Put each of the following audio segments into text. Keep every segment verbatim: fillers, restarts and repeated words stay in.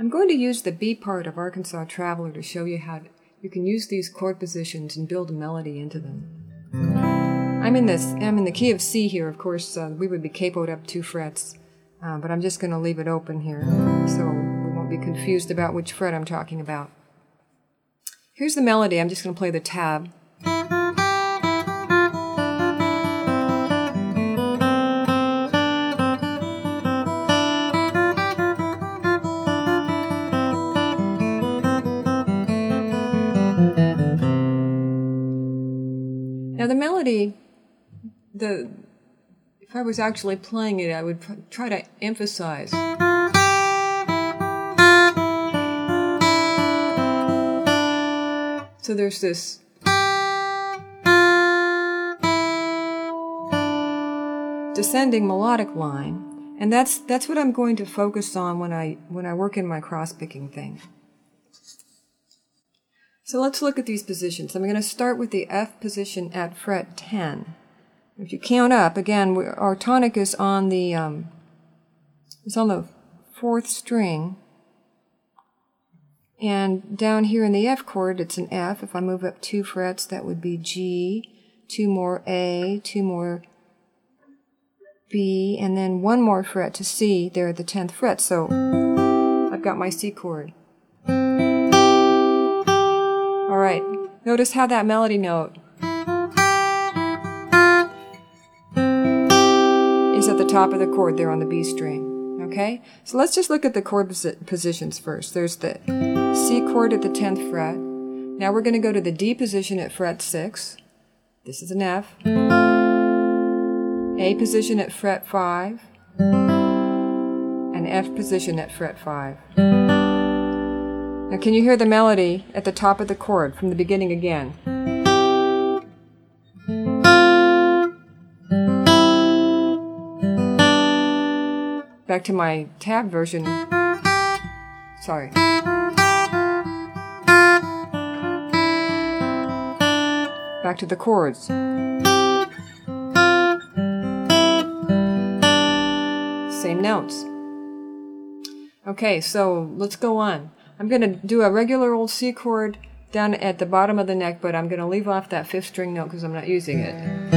I'm going to use the B part of Arkansas Traveler to show you how you can use these chord positions and build a melody into them. I'm in this. I'm in the key of C here. Of course, uh, we would be capoed up two frets, uh, but I'm just going to leave it open here so we won't be confused about which fret I'm talking about. Here's the melody. I'm just going to play the tab. Now the melody, the if I was actually playing it, I would try to emphasize. So there's this descending melodic line, and that's that's what I'm going to focus on when I when I work in my cross-picking thing. So let's look at these positions. I'm going to start with the F position at fret ten. If you count up, again, our tonic is on the um, it's on the fourth string, and down here in the F chord, it's an F. If I move up two frets, that would be G, two more A, two more B, and then one more fret to C there at the tenth fret. So I've got my C chord. All right, notice how that melody note is at the top of the chord there on the B string, okay? So let's just look at the chord posi positions first. There's the C chord at the tenth fret. Now we're going to go to the D position at fret six. This is an F. A position at fret five. And F position at fret five. Now can you hear the melody at the top of the chord from the beginning again? Back to my tab version. Sorry. Back to the chords. Same notes. Okay, so let's go on. I'm going to do a regular old C chord down at the bottom of the neck, but I'm going to leave off that fifth string note because I'm not using it.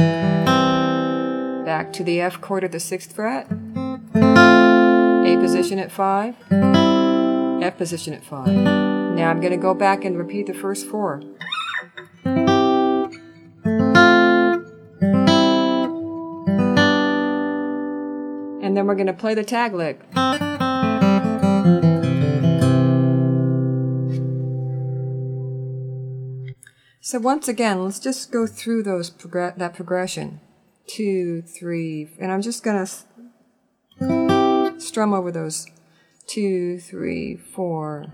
Back to the F chord at the sixth fret. A position at five. F position at five. Now I'm going to go back and repeat the first four. And then we're going to play the tag lick. So once again, let's just go through those progr that progression. Two, three, and I'm just going to strum over those. Two, three, four.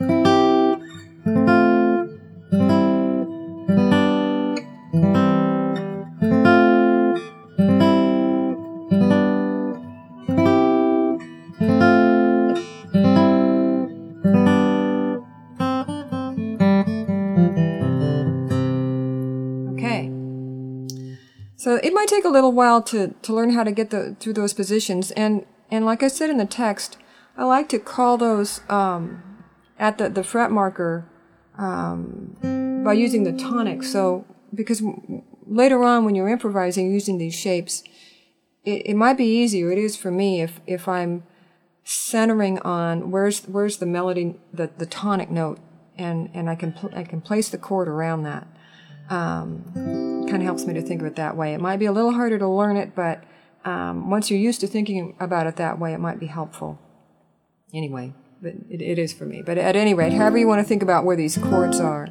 So it might take a little while to, to learn how to get the, through those positions. And, and like I said in the text, I like to call those um, at the, the fret marker um, by using the tonic. So because later on when you're improvising using these shapes, it, it might be easier, it is for me, if, if I'm centering on where's, where's the melody, the, the tonic note, and, and I can, I can place the chord around that. Um, kind of helps me to think of it that way. It might be a little harder to learn it, but um, once you're used to thinking about it that way, it might be helpful. Anyway, but it, it is for me. But at any rate, however you want to think about where these chords are,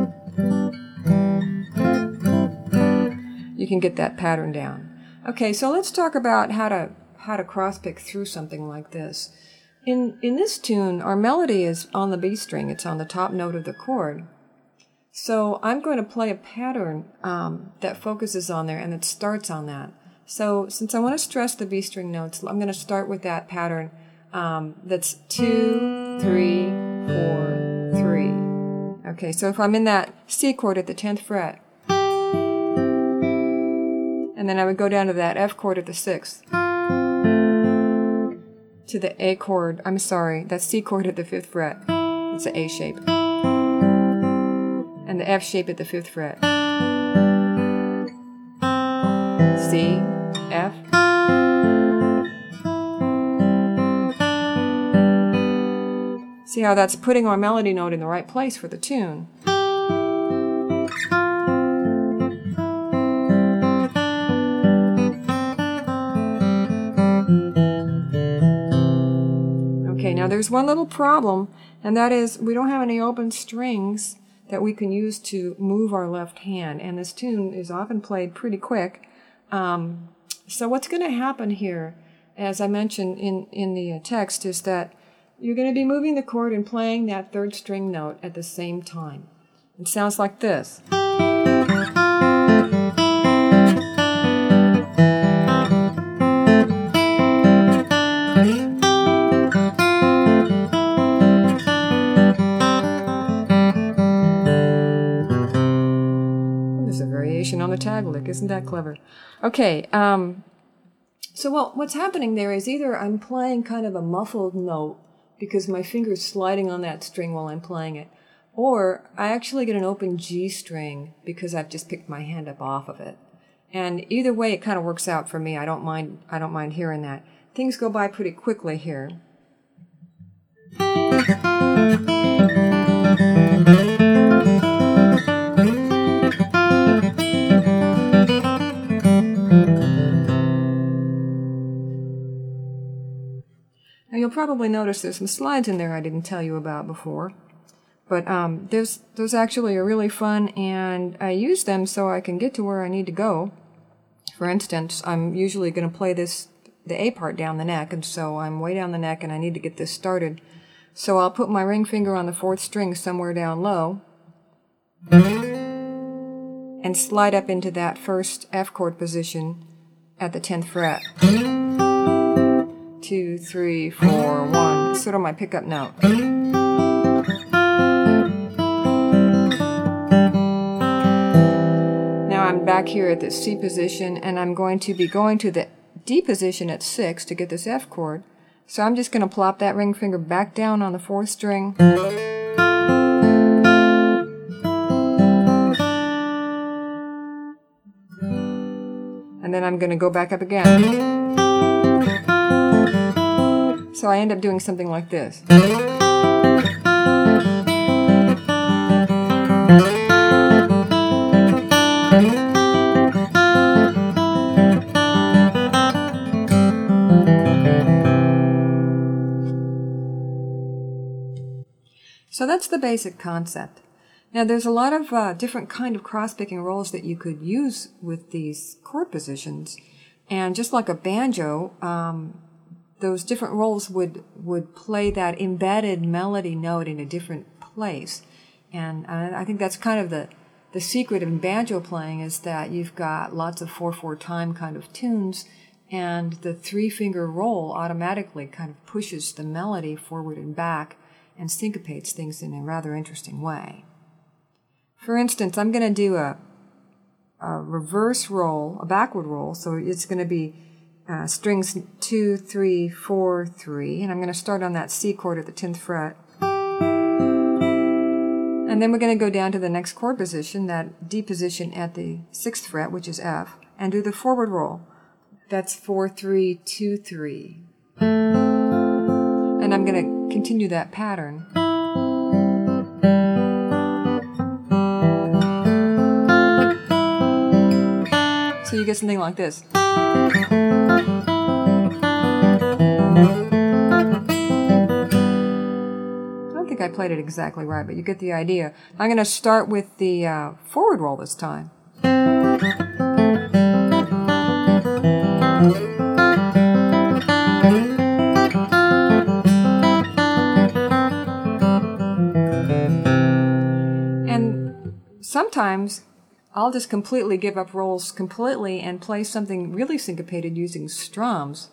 you can get that pattern down. Okay, so let's talk about how to how to cross-pick through something like this. In in this tune, our melody is on the B string. It's on the top note of the chord. So I'm going to play a pattern um, that focuses on there and that starts on that. So since I want to stress the B string notes, I'm going to start with that pattern um, that's two, three, four, three. Okay, so if I'm in that C chord at the tenth fret, and then I would go down to that F chord at the sixth, to to the A chord. I'm sorry, that's C chord at the fifth fret. It's an A shape. And the F shape at the fifth fret. C, F. See how that's putting our melody note in the right place for the tune. Okay, now there's one little problem, and that is we don't have any open strings that we can use to move our left hand, and this tune is often played pretty quick. Um, so what's going to happen here, as I mentioned in, in the text, is that you're going to be moving the chord and playing that third string note at the same time. It sounds like this. On the tag lick, isn't that clever? Okay, um, so well, what's happening there is either I'm playing kind of a muffled note because my finger's sliding on that string while I'm playing it, or I actually get an open G string because I've just picked my hand up off of it. And either way, it kind of works out for me. I don't mind. I don't mind hearing that. Things go by pretty quickly here. Now you'll probably notice there's some slides in there I didn't tell you about before, but um, those, those actually are really fun, and I use them so I can get to where I need to go. For instance, I'm usually going to play this, the A part down the neck, and so I'm way down the neck and I need to get this started. So I'll put my ring finger on the fourth string somewhere down low and slide up into that first F chord position at the tenth fret. Two, three, four, one. It's sort of my pickup note. Now I'm back here at the C position, and I'm going to be going to the D position at six to get this F chord. So I'm just going to plop that ring finger back down on the fourth string. And then I'm going to go back up again. So I end up doing something like this. So that's the basic concept. Now there's a lot of uh, different kind of cross-picking rolls that you could use with these chord positions. And just like a banjo, um, those different rolls would, would play that embedded melody note in a different place. And I, I think that's kind of the, the secret of banjo playing, is that you've got lots of four four time kind of tunes, and the three-finger roll automatically kind of pushes the melody forward and back and syncopates things in a rather interesting way. For instance, I'm going to do a, a reverse roll, a backward roll, so it's going to be Uh, strings two, three, four, three, and I'm going to start on that C chord at the tenth fret. And then we're going to go down to the next chord position, that D position at the sixth fret, which is F, and do the forward roll. That's four, three, two, three. And I'm going to continue that pattern. So you get something like this. I don't think I played it exactly right, but you get the idea. I'm going to start with the uh, forward roll this time. And sometimes I'll just completely give up rolls completely and play something really syncopated using strums.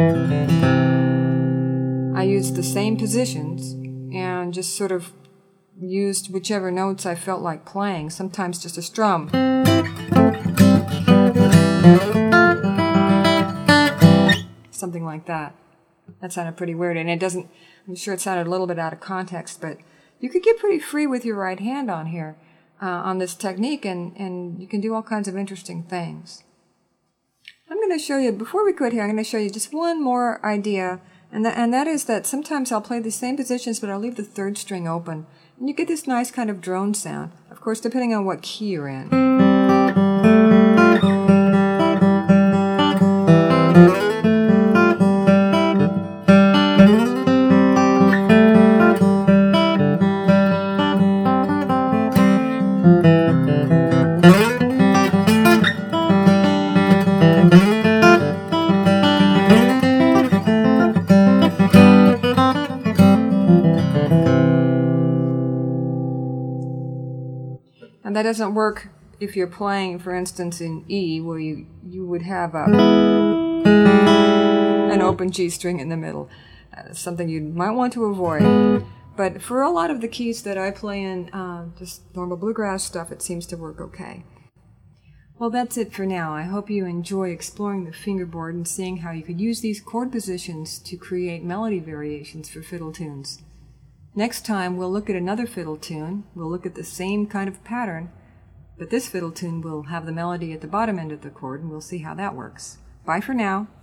I use the same positions and just sort of used whichever notes I felt like playing, sometimes just a strum. Something like that. That sounded pretty weird, and it doesn't, I'm sure it sounded a little bit out of context, but you could get pretty free with your right hand on here, uh, on this technique, and, and you can do all kinds of interesting things. I'm going to show you, before we quit here, I'm going to show you just one more idea, and that, and that is that sometimes I'll play the same positions, but I'll leave the third string open, and you get this nice kind of drone sound, of course, depending on what key you're in. And that doesn't work if you're playing, for instance, in E, where you, you would have a, an open G string in the middle. Uh, something you might want to avoid. But for a lot of the keys that I play in, uh, just normal bluegrass stuff, it seems to work okay. Well, that's it for now. I hope you enjoy exploring the fingerboard and seeing how you could use these chord positions to create melody variations for fiddle tunes. Next time, we'll look at another fiddle tune. We'll look at the same kind of pattern, but this fiddle tune will have the melody at the bottom end of the chord, and we'll see how that works. Bye for now.